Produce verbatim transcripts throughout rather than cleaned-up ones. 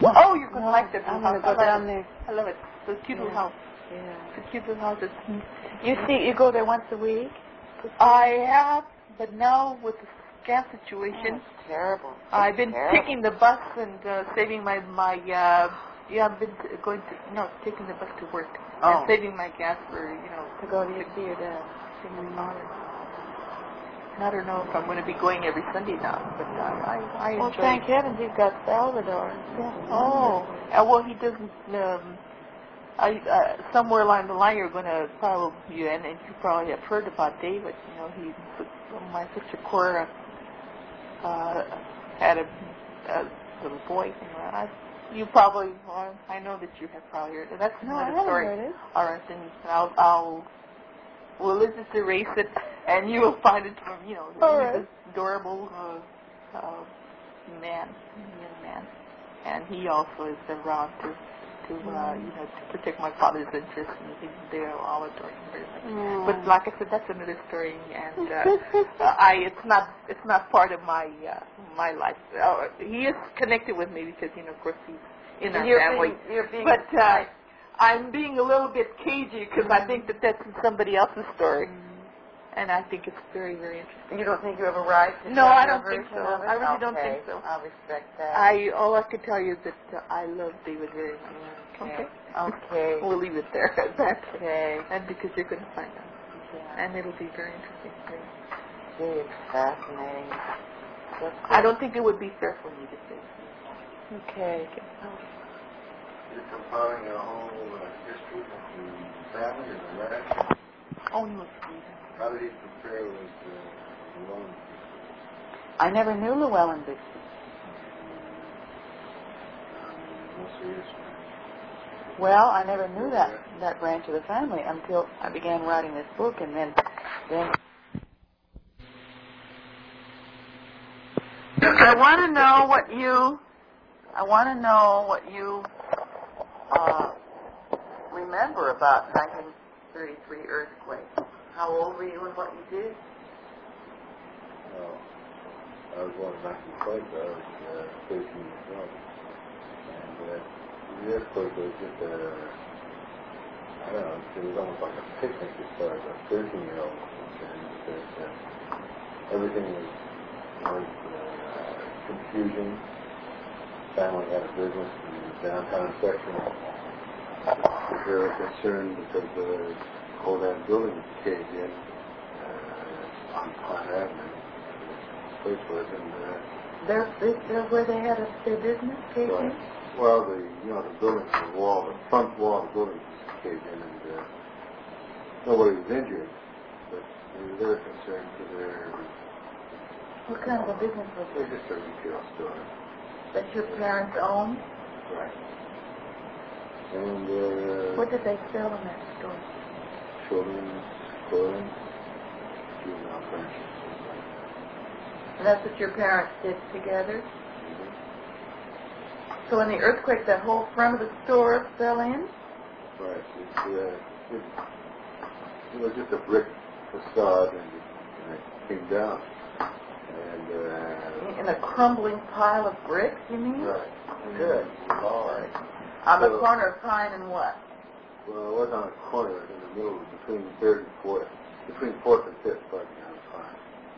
Oh, you're going to no, like that I'm house. going to go I down it. there. I love it. It's a cute Yeah. little house. Yeah. It's a cute little house. It's, You see, you go there once a week? I have, but now with the gas Oh, situation, it's terrible. It's I've been terrible. taking the bus and uh, saving my, my uh, yeah, I've been t- going to, no, taking the bus to work Oh. and saving my gas for, you know, To go to see your dad. see my father. And I don't know if I'm going to be going every Sunday now, but uh, I, I Well, enjoy thank it. heavens you've got Salvador. Yeah. Oh, uh, well, he doesn't. Um, I uh, somewhere along the line, you're going to probably, you and, and you probably have heard about David. You know, he, my sister Cora, uh, had a, a little boy. You know, I, you probably, well, I know that you have probably heard it. That's No, another I haven't story. heard it. All right, then I'll, I'll, we'll listen to erase it, and you will find it from, you know, All he's right. this adorable uh, uh, man, young man, and he also is around to. to, uh, you know, to protect my father's interests, and he, they're all adoring him very much. Mm. But like I said, that's another story, and uh, uh, I, it's not, it's not part of my, uh, my life. Uh, he is connected with me because, you know, of course, he's in our You're family. being, you're being But uh, I'm being a little bit cagey because I think that that's somebody else's story, and I think it's very, very interesting. You don't think you have a right to No, tell I your don't think version so. of it? I really Okay. don't think so. I'll respect that. I all I could tell you is that uh, I love David very much. Okay. Okay. Okay. We'll leave it there at that. Okay. And because you're going to find out. Yeah. And it'll be very interesting for you. Gee, it's fascinating. That's I don't think it would be fair for me to say. Okay. You're compiling a whole uh, history of the family and the ranch. Oh, no. How did he compare with uh, Llewellyn? I never knew Llewellyn Dixon. No serious. Well, I never knew that, that branch of the family until I began writing this book, and then then I want to know what you I want to know what you uh, remember about nineteen thirty-three earthquake. How old were you and what you did? Well, I was born in nineteen twenty, so I was uh, thirteen years old. And uh, the earthquake was just a, I don't know, it was almost like a picnic as far as a thirteen-year-old was concerned, because uh, everything was, was uh, confusion. Family had a business in the downtown section. They were concerned because the old ass building caved in uh, on Pine Avenue. Place was, and uh, There's this there where they had a, their business case in? Right. Well, the you know the building, the wall, the front wall of the building was caved in, and uh, nobody was injured, but they were concerned for their. What kind of a business was They're it? just a retail store. That your parents owned? Right. And uh, What did they sell in that store? children's clothing, juvenile furniture. And that's what your parents did together? Mm-hmm. So in the earthquake, that whole front of the store fell in? Right. It's, uh, it, it was just a brick facade, and it, and it came down. And uh, In a crumbling pile of bricks, you mean? right. Good. All right. On the So- corner of Pine and what? Well, it wasn't on a corner. It was in the middle, between third and fourth, between fourth and fifth, pardon me, on Pine.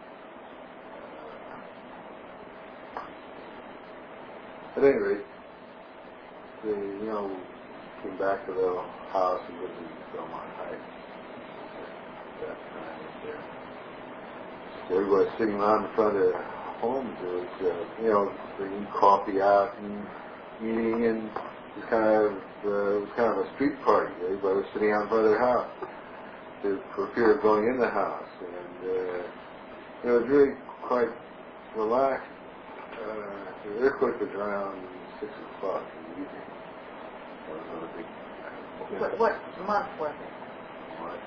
At any rate, they, you know, came back to the house and lived in Belmont Heights. At that time, there. So everybody was sitting around in front of their homes. There was, uh, you know, bringing coffee out and eating, and it was kind of, uh, it was kind of a street party. Everybody was sitting out in front of their house to, for fear of going in the house, and uh, it was really quite relaxed. Uh, the earthquake was around six o'clock in the evening. It was not a big. Uh, What, what month was it? March.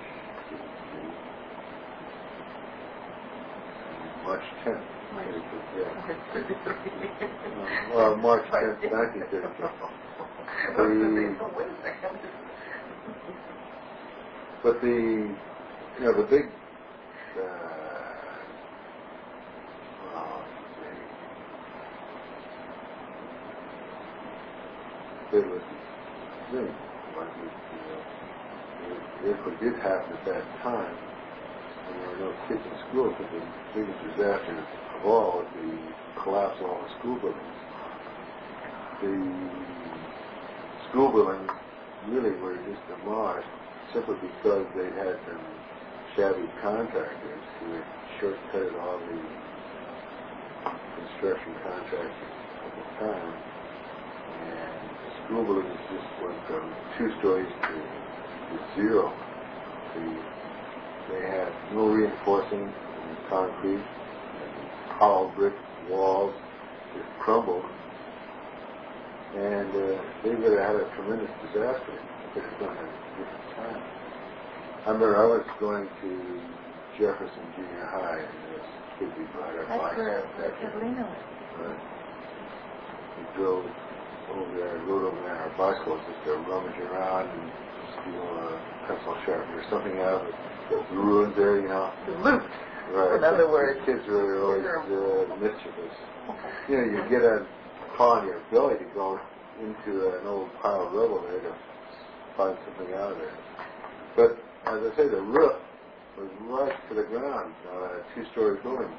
March tenth. Yeah. Well, March tenth, nineteen thirty-two. The, but the, you know, the big, uh, well, let's see. fatalistic thing. Like it, you know, if it did happen at that time, and there were no kids in school, because the biggest disaster of all was the collapse of all the school buildings. The school buildings really were just demolished simply because they had some shabby contractors who had short-cutted all the construction contractors at the time, and the school buildings just went from two stories to, to zero. The, they had no reinforcing in concrete, and hollow brick walls just crumbled, and uh, they would have had a tremendous disaster if it had done at a different time. I remember I was going to Jefferson Junior High, and this kid we brought our That's bikes where out there. Catalina was. Right. We drove over there, rode over there on our bicycles just to rummage around and steal a pencil sharpener or something out of the ruins there, you know. Loot, Right. in other words. The kids were always uh, mischievous. You know, you get a paw on your belly to go into an old pile of rubble there to find something out of there. But, as I say, the roof was right to the ground, uh, a two-story building.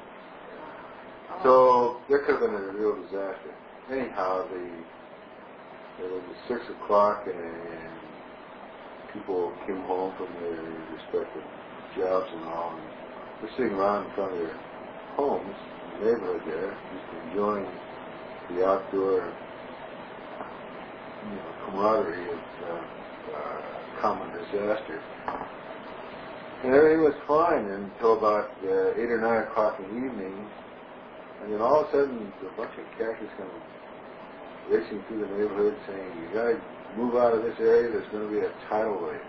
So there could have been a real disaster. Anyhow, the it was six o'clock and people came home from their respective jobs and all, and were sitting around in front of their homes in the neighborhood there, just enjoying the outdoor, you know, camaraderie of uh, uh, common disaster. And everything was fine until about uh, eight or nine o'clock in the evening. And then all of a sudden, a bunch of characters come racing through the neighborhood saying, you gotta move out of this area, there's going to be a tidal wave.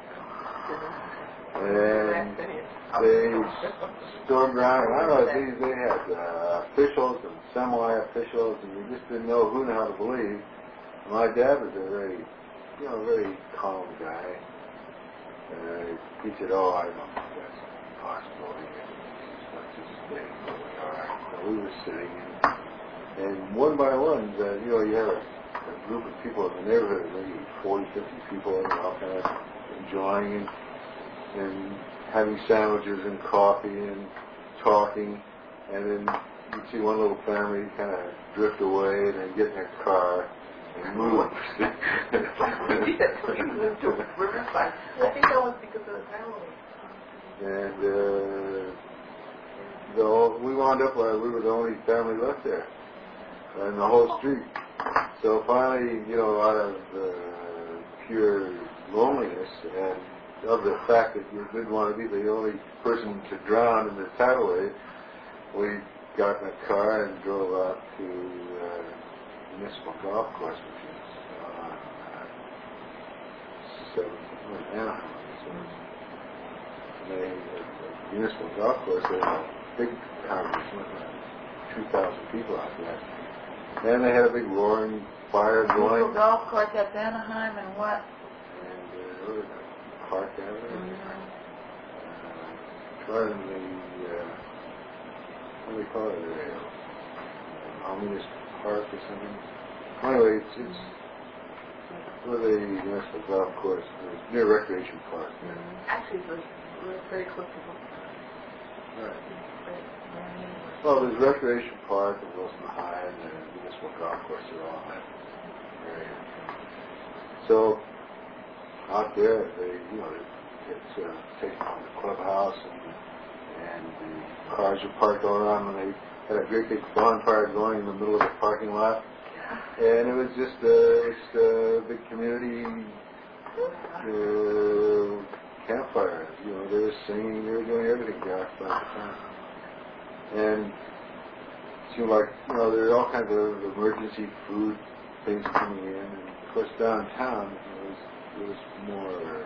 And they stormed around, and I don't know, they, they had uh, officials and semi-officials, and you just didn't know who and how to believe. My dad was a very, you know, very calm guy. Uh, he said, oh, I don't think that's a possibility. Let's just stay where we are. So we were sitting, and, and one by one, uh, you know, you have a, a group of people in the neighborhood, maybe forty, fifty people, and all kind of enjoying and, and having sandwiches and coffee and talking, and then you'd see one little family kind of drift away and then get in their car and move. We moved to Riverside. I think that was because of the family. And uh, the whole, we wound up like we were the only family left there in the whole street. So finally, you know, out of uh, pure loneliness and of the fact that you didn't want to be the only person to drown in the tidal wave, we got in a car and drove out to uh, Municipal Golf Course, which is uh, seven, Anaheim. They, the Municipal Golf Course, they had a big congregation, two thousand people out there. And they had a big roaring fire going. Municipal Golf Course at Anaheim and what? And uh, what was that? Park Avenue? Mm-hmm. Uh, right in the, uh, what do they call it? Uh, Almenus Park or something. Anyway, it's, it's where the Municipal Golf Course is, near Recreation Park. Mm-hmm. Actually, it was, it was very close to Wilson. Right. Right. Well, there's Recreation Park and Wilson High and the Municipal Golf Course are all in that area. So, out there, they, you know, it's uh, taken on the clubhouse and, and the cars are parked all around, and they had a great big bonfire going in the middle of the parking lot. And it was just a, just a big community uh, campfire. You know, they were singing, they were doing everything there at the time. And it seemed like, you know, there were all kinds of emergency food things coming in. And of course, downtown, it was, it was more,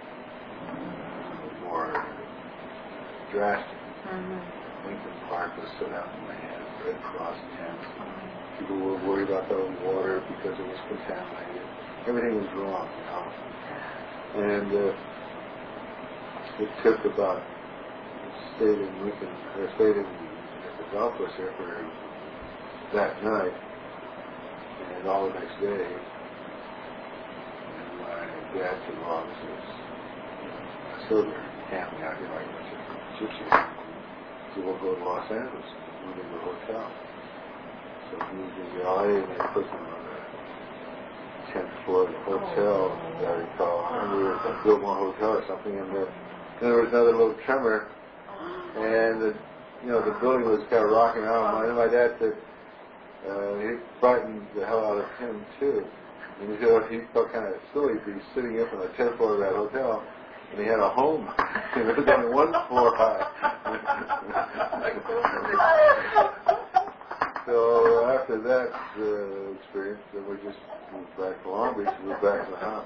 more drastic. Mm-hmm. Lincoln Park was set out in the hand, Red Cross tents. People were worried about the water because it was contaminated. Everything was wrong, you know. And uh, it took about, stayed in Lincoln, or stayed in at the golf course there for that night and all the next day. dad said, well, this is a soldier camping out here like a bunch of gypsies. So we'll go to Los Angeles and move into a hotel. So we moved into L A and they put them on the tenth floor of the hotel, as I recall. And we were at the Biltmore Hotel or something, and there, then there was another little tremor, and the, you know, the building was kind of rocking around. And my dad said, uh, he frightened the hell out of him too. And he said he felt kind of silly to be sitting up on the tenth floor of that hotel, and he had a home. It was only one floor high. So after that uh, experience, then we just moved back to Long Beach and moved back to the house.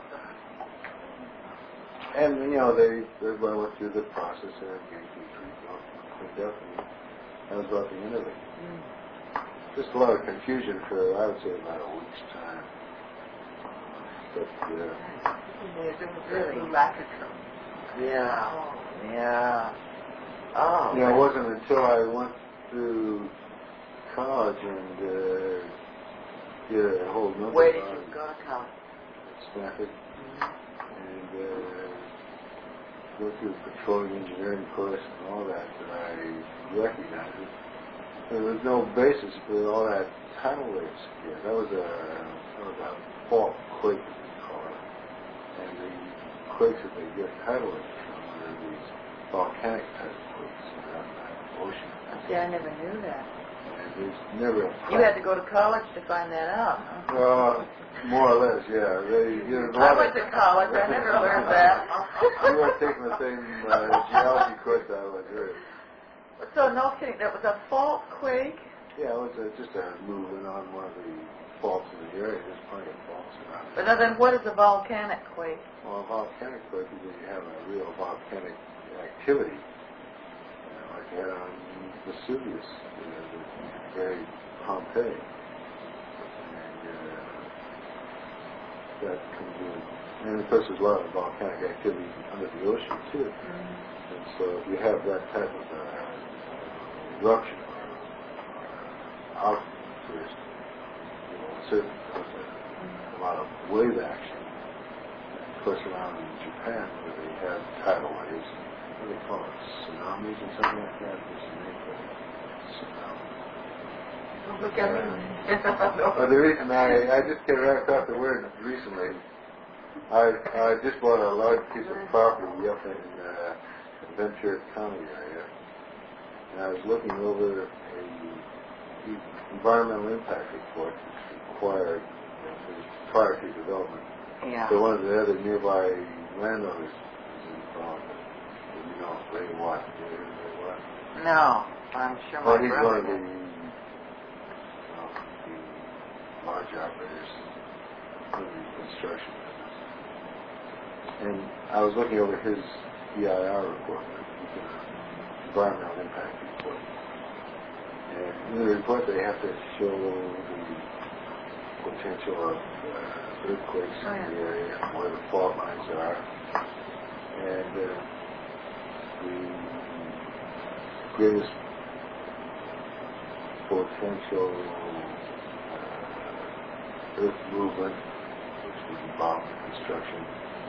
And, you know, they, everybody went through the process and engaged treatment, cleaned up, and that was about the end of it. Mm. Just a lot of confusion for, I would say, about a week's time. But, uh, it was really lack of trouble. Yeah, yeah. Oh. You know, it wasn't until I went through college and uh, did a whole number. Where did you go to college? Stanford. Mm-hmm. And uh, go through the petroleum engineering course and all that, that I recognized it. There was no basis for all that tidal wave security. That was a, that was a fault quake, as we call it. And the quakes that they get tidal waves from are these volcanic type quakes around the ocean. See, I never knew that. And there's never a You had to go to college to find that out, huh? Well, more or less, yeah. They, you know, I went to college. I never learned that. You weren't taking the same uh, geology course I was doing. So, no kidding. That was a fault quake? Yeah, it was a, just a movement on one of the faults in the area. There's plenty of faults around. But now then, what is a volcanic quake? Well, a volcanic quake is when you have a real volcanic activity, you know, like you had on Vesuvius, you know, the very Pompeii. And uh, that comes in. And of course, there's a lot of volcanic activity under the ocean, too. Mm-hmm. And so if you have that type of uh, eruption or outburst, you know, certainly there's a, a lot of wave action. Of course, around in Japan, where they have tidal waves, what do they call it, tsunamis or something like that? There's a name for it. Tsunamis. Look at me. Uh, the reason I, I just came right across the word recently, I, I just bought a large piece of property up in uh, Ventura County area, and I was looking over a environmental impact report that's required prior to development. Yeah. So one of the other nearby landowners is involved. You know, Ray Watt. You know Ray Watt? No, I'm sure Well, my he's brother one of the, did. you know, the large operators in the construction business. And I was looking over his E I R report, environmental impact report. And in the report, they have to show the potential of uh, earthquakes oh, yeah. in the area, where the fault lines are, and uh, the greatest potential uh, earth movement, which would involve the construction,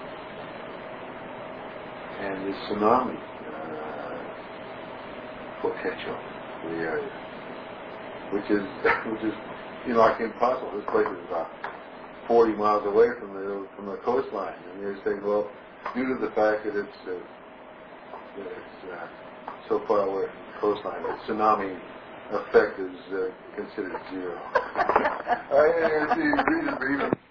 and the tsunami uh, potential in the area, which is which is you know like impossible. This place is about forty miles away from the from the coastline, and you're saying, well, due to the fact that it's uh, that it's uh, so far away from the coastline, the tsunami effect is uh, considered zero. I didn't see reason for even